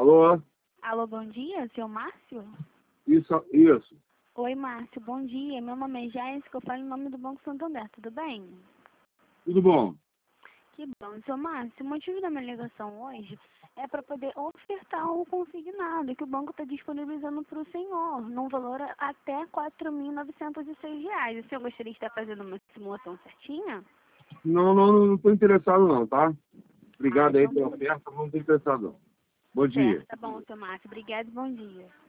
Alô? Alô, bom dia, seu Márcio? Isso. Oi, Márcio, bom dia. Meu nome é Jéssica, eu falo em nome do Banco Santander, tudo bem? Tudo bom? Que bom. Seu Márcio, o motivo da minha ligação hoje é para poder ofertar o consignado que o banco está disponibilizando para o senhor, num valor até R$ 4.906. O senhor gostaria de estar fazendo uma simulação certinha? Não estou interessado não, tá? Obrigado aí Então pela tudo oferta, não estou interessado não. Bom dia. certo. Tá bom, seu Márcio. Obrigada e bom dia.